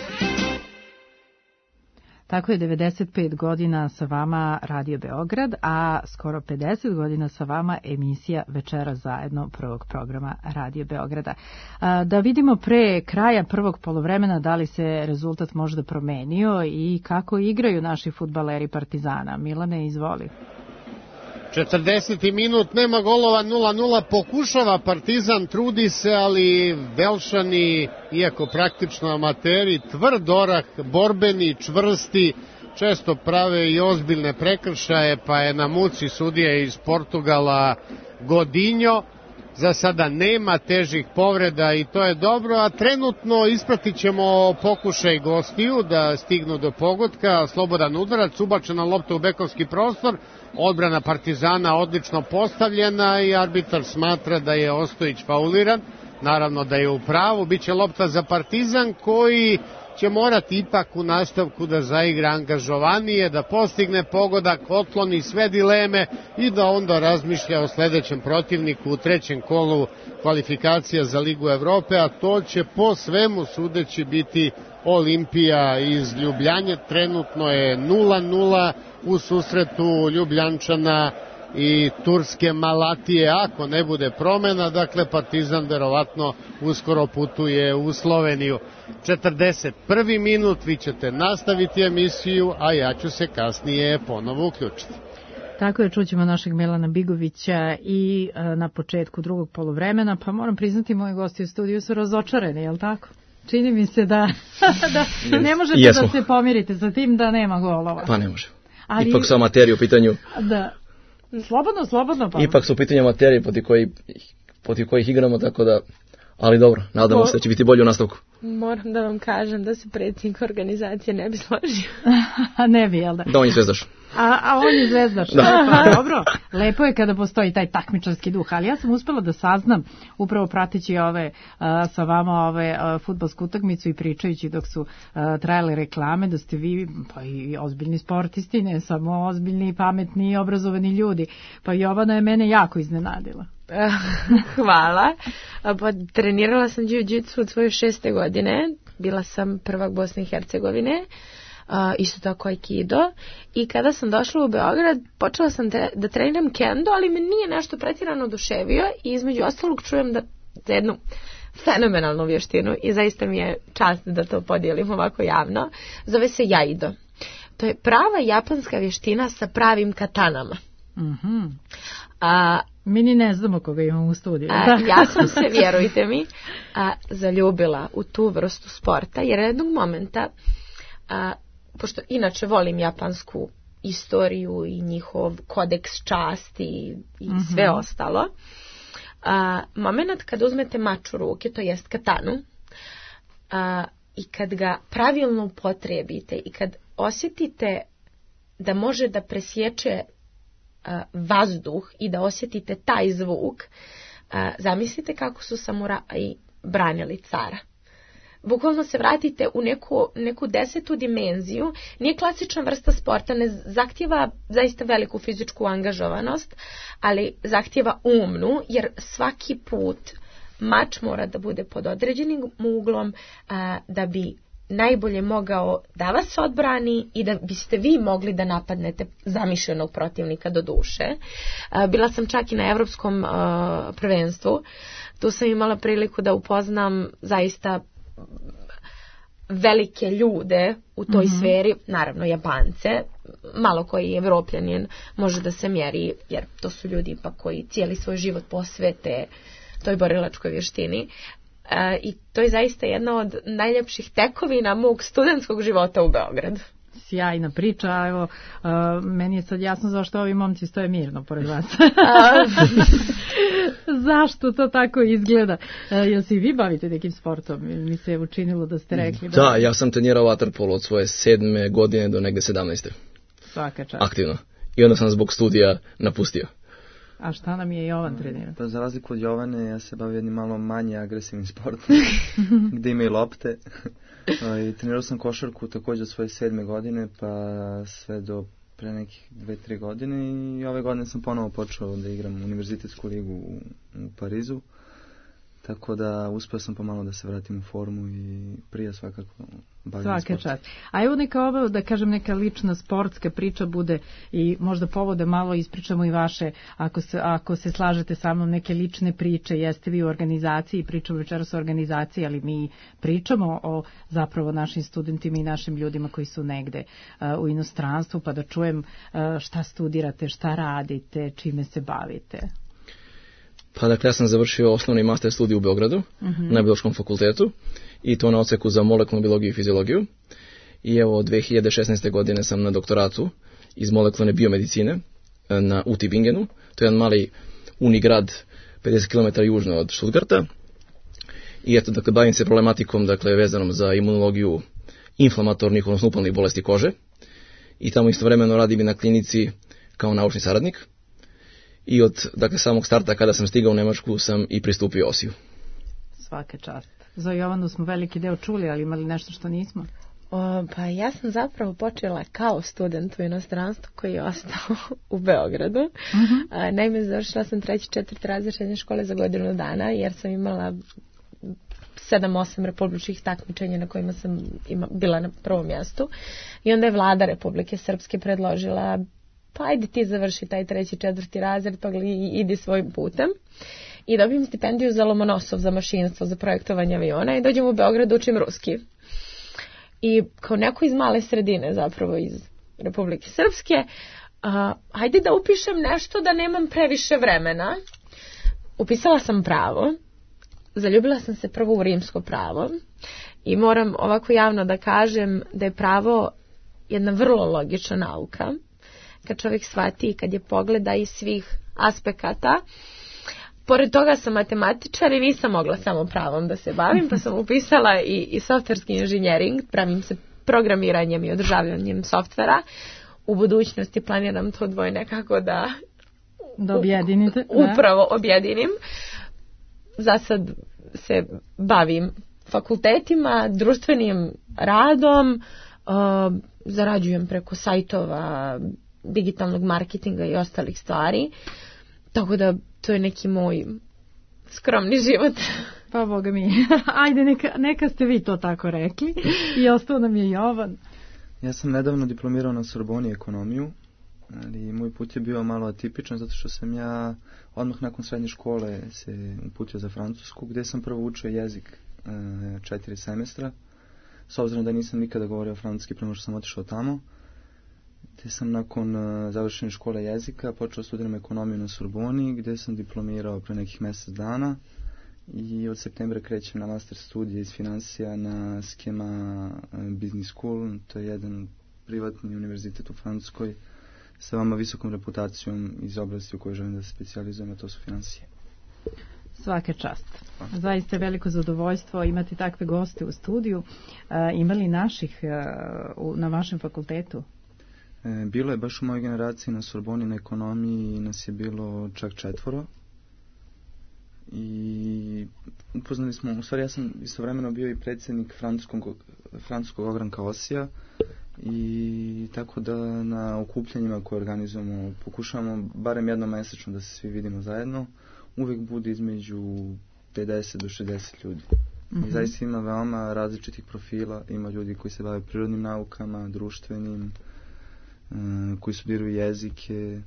Tako je, 95 godina sa vama Radio Beograd, a skoro 50 godina sa vama emisija Večera zajedno prvog programa Radio Beograda. Da vidimo pre kraja prvog poluvremena da li se rezultat možda promenio i kako igraju naši fudbaleri Partizana. Milane, izvoli. 40. minut, nema golova, 0:0, pokušava Partizan, trudi se, ali Velšani, iako praktično amateri, tvrd orah, borbeni, čvrsti, često prave i ozbiljne prekršaje, pa je na muci sudija iz Portugala Godinho. Za sada nema težih povreda i to je dobro, a trenutno ispratit ćemo pokušaj gostiju da stignu do pogotka, slobodan udarac, ubačena lopta u bekovski prostor, odbrana Partizana odlično postavljena i arbitar smatra da je Ostojić fauliran, naravno da je u pravu, bit će lopta za Partizan koji će morati ipak u nastavku da zaigra angažovanije, da postigne pogodak, otkloni sve dileme i da onda razmišlja o sledećem protivniku u trećem kolu kvalifikacija za Ligu Evrope, a to će po svemu sudeći biti Olimpija iz Ljubljane. Trenutno je 0:0 u susretu Ljubljančana i turske Malatije, ako ne bude promena, dakle Partizan verovatno uskoro putuje u Sloveniju. 41. minut, vi ćete nastaviti emisiju, a ja ću se kasnije ponovo uključiti. Tako je, čućemo našeg Milana Bigovića i na početku drugog poluvremena, pa moram priznati, moji gosti u studiju su razočarani, je li tako? Čini mi se da ne možete da se pomirite sa tim da nema golova. Pa ne može. Ali, ipak su amaterije u pitanju. Da. Slobodno. Pa. Ipak su u pitanju amaterije protiv kojih igramo, tako da... Ali dobro, nadamo se da će biti bolje u nastavku. Moram da vam kažem da se predsjednik organizacije ne bi složio. Ne bi, jel da? Da, on je zvezdaš. A on je zvezdaš. Pa, dobro, lepo je kada postoji taj takmičarski duh, ali ja sam uspela da saznam, upravo prateći sa vama fudbalsku utakmicu i pričajući dok su trajale reklame, da ste vi pa i ozbiljni sportisti, ne samo ozbiljni, pametni i obrazovani ljudi. Pa Jovana je mene jako iznenadila. Hvala. Trenirala sam jiu-jitsu od svoje 6. godine. Bila sam prvak Bosne i Hercegovine. Isto tako aikido. I kada sam došla u Beograd, počela sam da treniram kendo, ali me nije nešto pretjerano oduševio i između ostalog čujem da za jednu fenomenalnu vještinu i zaista mi je čast da to podijelim ovako javno. Zove se jaido. To je prava japanska vještina sa pravim katanama. Mi ni ne znamo koga imamo u studiju. Ja sam se, vjerujte mi, zaljubila u tu vrstu sporta, jer jednog momenta, pošto inače volim japansku istoriju i njihov kodeks časti i sve ostalo, moment kad uzmete mač u ruke, to jest katanu, i kad ga pravilno upotrijebite i kad osjetite da može da presječe vazduh i da osjetite taj zvuk, zamislite kako su samuraji branili cara. Bukvalno se vratite u neku 10. dimenziju. Nije klasična vrsta sporta, ne zahtjeva zaista veliku fizičku angažovanost, ali zahtjeva umnu, jer svaki put mač mora da bude pod određenim uglom da bi najbolje mogao da vas odbrani i da biste vi mogli da napadnete zamišljenog protivnika do duše. Bila sam čak i na evropskom prvenstvu. Tu sam imala priliku da upoznam zaista velike ljude u toj sferi, naravno Japance, malo koji Evropljanin može da se mjeri, jer to su ljudi pa koji cijeli svoj život posvete toj borilačkoj vještini. I to je zaista jedna od najljepših tekovina mog studentskog života u Beogradu. Sjajna priča, evo, meni je sad jasno zašto ovi momci stoje mirno pored vas. Zašto to tako izgleda? Jel se i vi bavite nekim sportom? Mi se je učinilo da ste rekli. Da, ja sam trenirao vaterpolo od svoje 7. godine do negde 17. Svaka čast. Aktivno. I onda sam zbog studija napustio. A šta nam je Jovan trenirao? Pa za razliku od Jovane, ja se bavim jednim malo manje agresivnim sportom, gdje ima i lopte. I trenirao sam košarku također od svoje 7. godine, pa sve do pre nekih 2-3 godine. I ove godine sam ponovo počeo da igram univerzitetsku ligu u Parizu. Tako da uspio sam pomalo da se vratim u formu i prije svakako bavim sportom. A evo neka ovo, da kažem, neka lična sportska priča bude i možda povode malo ispričamo i vaše, ako se slažete sa mnom, neke lične priče. Jeste vi u organizaciji, pričamo večeras o organizaciji, ali mi pričamo o zapravo našim studentima i našim ljudima koji su negde u inostranstvu, pa da čujem šta studirate, šta radite, čime se bavite. Pa dakle, ja sam završio osnovni master studij u Beogradu, na Biološkom fakultetu, i to na odseku za molekularnu biologiju i fiziologiju. I evo, 2016. godine sam na doktoratu iz molekularne biomedicine u Tübingenu. To je jedan mali unigrad 50 km južno od Stuttgarta. I eto, dakle, bavim se problematikom, dakle, vezanom za imunologiju inflamatornih, odnosno upalnih bolesti kože. I tamo istovremeno radim i na klinici kao naučni saradnik. I od samog starta kada sam stigao u Nemačku sam i pristupio OSI-u. Svaka čast. Za Jovanu smo veliki deo čuli, ali imali nešto što nismo? Pa ja sam zapravo počela kao student u inostranstvu koji je ostao u Beogradu. Naime, završila sam 3. 4. razred srednje škole za godinu dana, jer sam imala 7-8 republičkih takmičenja na kojima sam bila na prvom mjestu. I onda je vlada Republike Srpske predložila, pa ajde ti završi taj 3. 4. razred, pa idi svojim putem. I dobijem stipendiju za Lomonosov, za mašinstvo, za projektovanje aviona i dođem u Beograd, učim ruski. I kao neko iz male sredine, zapravo iz Republike Srpske, Hajde da upišem nešto da nemam previše vremena. Upisala sam pravo. Zaljubila sam se prvo u rimsko pravo. I moram ovako javno da kažem da je pravo jedna vrlo logična nauka. Kad čovjek shvati i kad je pogleda iz svih aspekata. Pored toga sam matematičar i nisam mogla samo pravom da se bavim, pa sam upisala i softverski inženjering, pravim se programiranjem i održavanjem softvera. U budućnosti planiram to dvoje nekako da objedinite. Upravo objedinim. Za sad se bavim fakultetima, društvenim radom, zarađujem preko sajtova, digitalnog marketinga i ostalih stvari. Tako da to je neki moj skromni život. Pa Boga mi. Ajde, neka ste vi to tako rekli. I ostao nam je Jovan. Ja sam nedavno diplomirao na Sorboni ekonomiju, ali moj put je bio malo atipičan zato što sam ja odmah nakon srednje škole se uputio za Francusku, gdje sam prvo učio jezik 4 semestra, s obzirom da nisam nikada govorio francuski prema što sam otišao tamo. Te sam nakon završene škole jezika počeo studiram ekonomiju na Sorboni, gdje sam diplomirao pre nekih mjesec dana i od septembra krećem na master studije iz financija na Schema Business School. To je jedan privatni univerzitet u Francuskoj sa veoma visokom reputacijom iz oblasti u kojoj želim da se specijalizujem, a to su financije. Svaka čast. Zaista je veliko zadovoljstvo imati takve goste u studiju. Ima li naših na vašem fakultetu? Bilo je baš u mojoj generaciji na Sorboni na ekonomiji, nas je bilo čak 4. I upoznali smo, u stvari ja sam istovremeno bio i predsjednik francuskog ogranka OSI-a i tako da na okupljanjima koje organizujemo pokušavamo barem jednom mjesečno da se svi vidimo zajedno. Uvijek bude između 50 do 60 ljudi. I zaista ima veoma različitih profila, ima ljudi koji se bave prirodnim naukama, društvenim, koji studiraju jezike.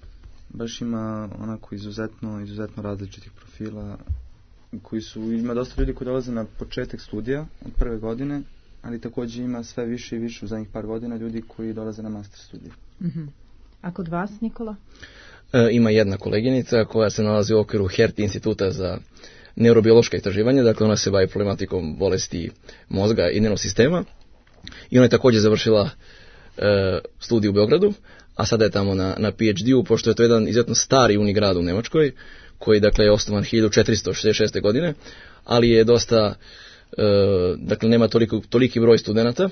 Baš ima onako izuzetno različitih profila koji ima dosta ljudi koji dolaze na početak studija od prve godine, ali također ima sve više i više u zadnjih par godina ljudi koji dolaze na master studije. A kod vas, Nikola? Ima jedna koleginica koja se nalazi u okviru HERT instituta za neurobiološka istraživanja, dakle ona se bavi problematikom bolesti mozga i nervnog sistema i ona je također završila studij u Beogradu, a sada je tamo na PhD-u, pošto je to jedan izuzetno stari unigrad u Nemačkoj, koji dakle je osnovan 1466. godine, ali je dosta, dakle nema toliki broj studenata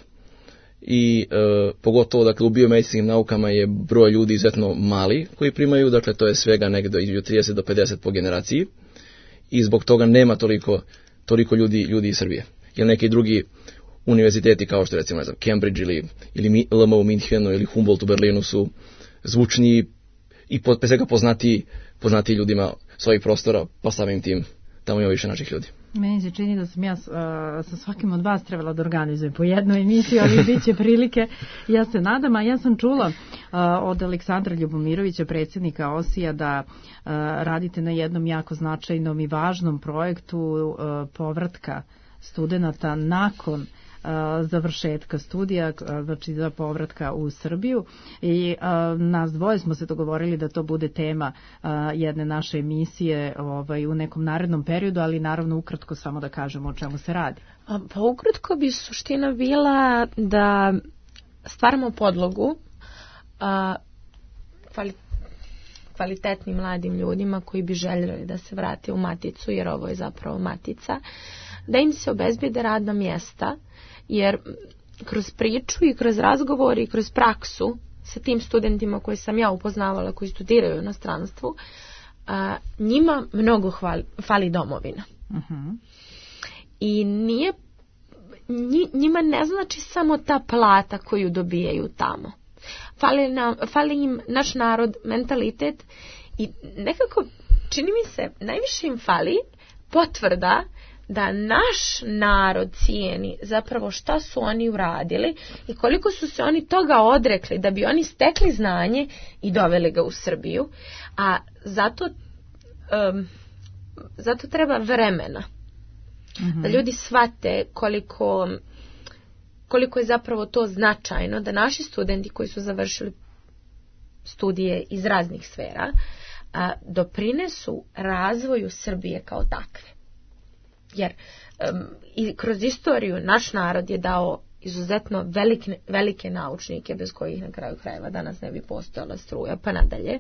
i pogotovo dakle u biomedicinskim naukama je broj ljudi izuzetno mali koji primaju, dakle to je svega negdje između 30 do 50 po generaciji i zbog toga nema toliko ljudi iz Srbije. Jer neki drugi univerziteti kao što recimo Cambridge ili LMU u Minhenu ili Humboldt u Berlinu su zvučniji i pre svega poznati ljudima svojih prostora, pa samim tim tamo ima više naših ljudi. Meni se čini da sam ja sa svakim od vas trebala da organizujem po jednoj emisiji, ali bit će prilike. Ja se nadam, a ja sam čula od Aleksandra Ljubomirovića, predsjednika OSI-a, da radite na jednom jako značajnom i važnom projektu povratka studenata nakon završetka studija, znači za povratka u Srbiju i nas dvoje smo se dogovorili da to bude tema jedne naše emisije u nekom narednom periodu, ali naravno ukratko samo da kažemo o čemu se radi. Pa ukratko bi suština bila da stvaramo podlogu kvalitetnim mladim ljudima koji bi željeli da se vrate u maticu, jer ovo je zapravo matica, da im se obezbede radna mjesta, jer kroz priču i kroz razgovor i kroz praksu sa tim studentima koje sam ja upoznavala, koji studiraju u inostranstvu, njima mnogo fali domovina. I njima ne znači samo ta plata koju dobijaju tamo. Fali im naš narod, mentalitet i nekako, čini mi se, najviše im fali potvrda da naš narod cijeni zapravo šta su oni uradili i koliko su se oni toga odrekli da bi oni stekli znanje i doveli ga u Srbiju. A zato treba vremena. Da ljudi shvate koliko je zapravo to značajno, da naši studenti koji su završili studije iz raznih sfera, doprinesu razvoju Srbije kao takve. Jer i kroz istoriju naš narod je dao izuzetno velike naučnike bez kojih na kraju krajeva danas ne bi postojala struja pa nadalje.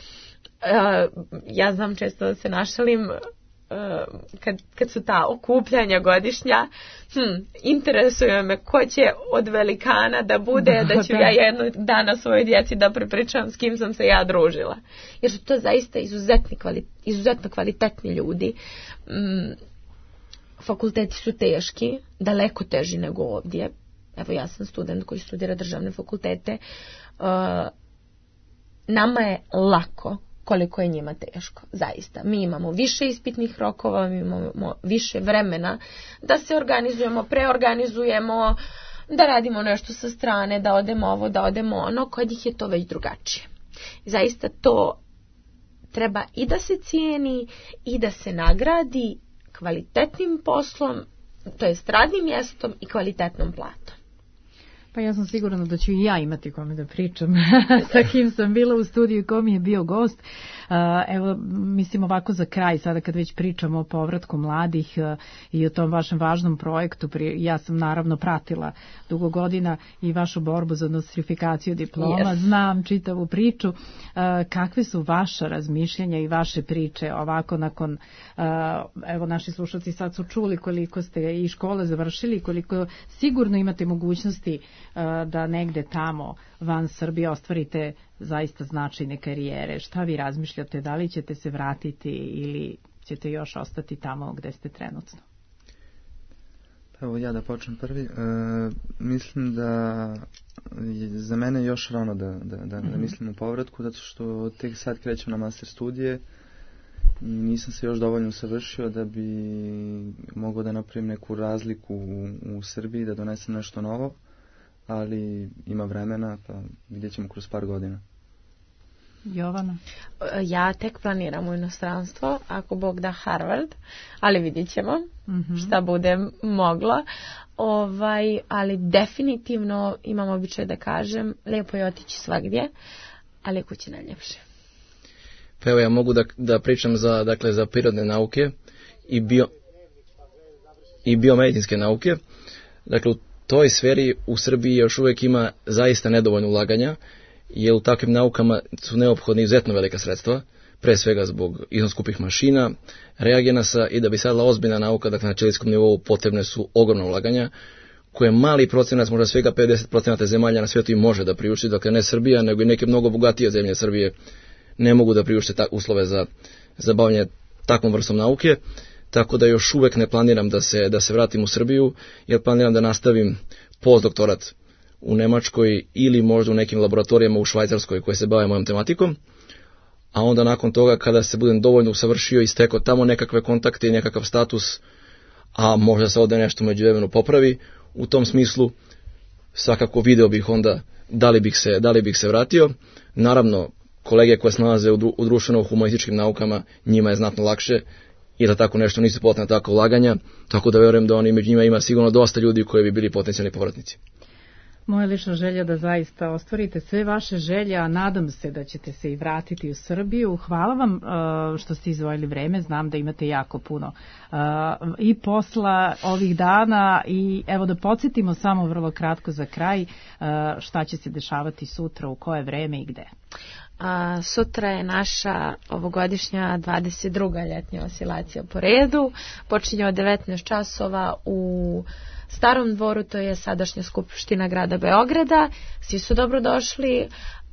Ja znam često da se našalim kad su ta okupljanja godišnja, interesuje me ko će od velikana da bude, da ću ja jednog dana svojoj djeci da prepričam s kim sam se ja družila. Jer su to zaista izuzetno kvalitetni ljudi. Fakulteti su teški, daleko teži nego ovdje. Evo, ja sam student koji studira državne fakultete. Nama je lako koliko je njima teško, zaista. Mi imamo više ispitnih rokova, mi imamo više vremena da se organizujemo, preorganizujemo, da radimo nešto sa strane, da odemo ovo, da odemo ono, kod njih je to već drugačije. Zaista to treba i da se cijeni i da se nagradi kvalitetnim poslom, to jest radnim mjestom i kvalitetnom platom. Pa ja sam sigurna da ću i ja imati kome da pričam sa kim sam bila u studiju i ko mi je bio gost. Evo, mislim ovako za kraj, sada kad već pričamo o povratku mladih i o tom vašem važnom projektu, ja sam naravno pratila dugo godina i vašu borbu za nostrifikaciju diploma, znam čitavu priču. Kakve su vaša razmišljenja i vaše priče ovako nakon, evo naši slušalci sad su čuli koliko ste i škole završili, koliko sigurno imate mogućnosti da negde tamo van Srbije ostvarite zaista značajne karijere. Šta vi razmišljate? Da li ćete se vratiti ili ćete još ostati tamo gde ste trenutno? Evo ja da počnem prvi. Mislim da za mene je još rano da mislim o povratku, zato što tek sad krećem na master studije i nisam se još dovoljno usavršio da bi mogao da napravim neku razliku u Srbiji, da donesem nešto novo, ali ima vremena, pa vidjet ćemo kroz par godina. Jovana? Ja tek planiram u inostranstvo, ako Bog da Harvard, ali vidjet ćemo šta bude moglo. Ali definitivno imam običaj da kažem, lijepo je otići svagdje, ali je kući najljepše. Pa evo ja mogu da pričam za prirodne nauke i biomedicinske nauke. Dakle, u toj sferi u Srbiji još uvijek ima zaista nedovoljno ulaganja, jer u takvim naukama su neophodne izuzetno velika sredstva, pre svega zbog skupih mašina, reagenasa, i da bi sadla ozbiljna nauka, dakle na ćelijskom nivou potrebne su ogromna ulaganja, koje mali procenat, možda svega 50% zemalja na svijetu i može da priušti, dakle ne Srbija, nego i neke mnogo bogatije zemlje Srbije ne mogu da priušte uslove za bavljanje takvom vrstom nauke, tako da još uvek ne planiram da se vratim u Srbiju, jer planiram da nastavim postdoktorat u Nemačkoj ili možda u nekim laboratorijama u Švajcarskoj koje se bave mojom tematikom, a onda nakon toga kada se budem dovoljno usavršio i stekao tamo nekakve kontakte i nekakav status, a možda se ovdje nešto međuvremenu popravi, u tom smislu svakako video bih onda da li bih se vratio. Naravno, kolege koje se nalaze u društveno-humanističkim naukama, njima je znatno lakše, i da tako nešto nisu potrebna takva ulaganja, tako da vjerujem da oni među njima ima sigurno dosta ljudi koji bi bili potencijalni povratnici. Moja lična želja da zaista ostvarite sve vaše želje, a nadam se da ćete se i vratiti u Srbiju. Hvala vam što ste izdvojili vreme, znam da imate jako puno i posla ovih dana, i evo da podsjetimo samo vrlo kratko za kraj šta će se dešavati sutra, u koje vreme i gde. Sutra je naša ovogodišnja 22. ljetnja oscilacija po redu. Počinje od 19 časova u Starom dvoru, to je sadašnja skupština grada Beograda. Svi su dobrodošli.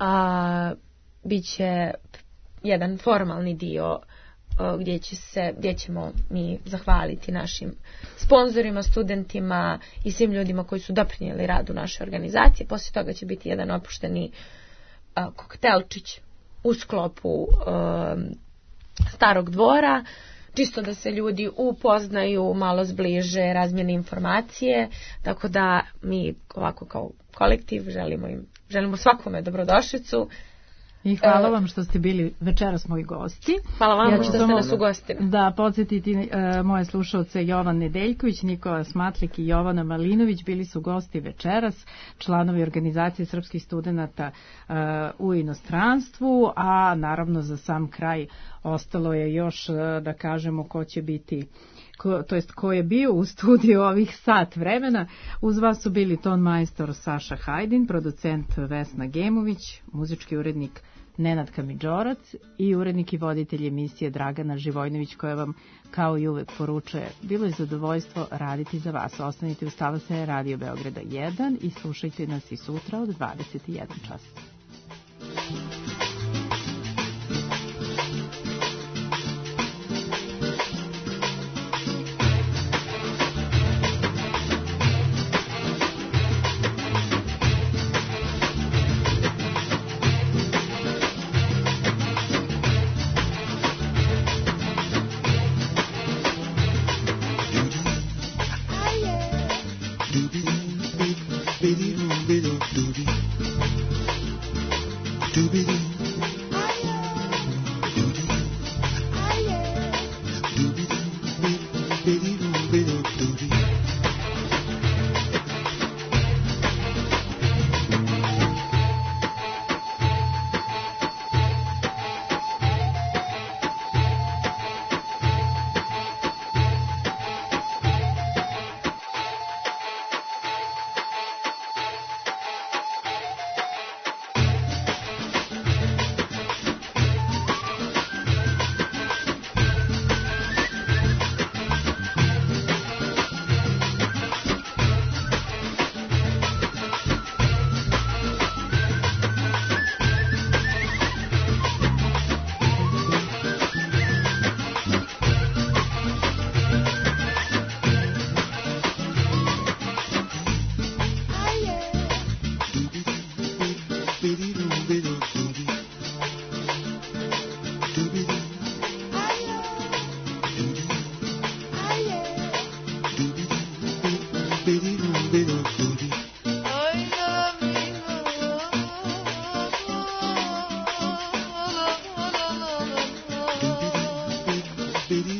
Biće jedan formalni dio gdje ćemo mi zahvaliti našim sponzorima, studentima i svim ljudima koji su doprinijeli radu naše organizacije. Poslije toga će biti jedan opušteni koktelčić u sklopu Starog dvora, čisto da se ljudi upoznaju, malo zbliže, razmjene informacije, tako da mi ovako kao kolektiv želimo svakome dobrodošlicu, I hvala vam što ste bili večeras moji gosti. Hvala vam što ste nas ugostili. Da, podsjetiti moje slušalce, Jovan Nedeljković, Nikola Smatlik i Jovana Malinović bili su gosti večeras, članovi organizacije srpskih studenata u inostranstvu, a naravno za sam kraj ostalo je još da kažemo ko će biti, to jest ko je bio u studiju ovih sat vremena. Uz vas su bili ton majstor Saša Hajdin, producent Vesna Gemović, muzički urednik Nenad Kamidžorac i urednik i voditelj emisije Dragana Živojnović, koja vam kao i uvek poručuje: bilo je zadovoljstvo raditi za vas. Ostanite uz talase Radio Beograda 1 i slušajte nas i sutra od 21 čas. Baby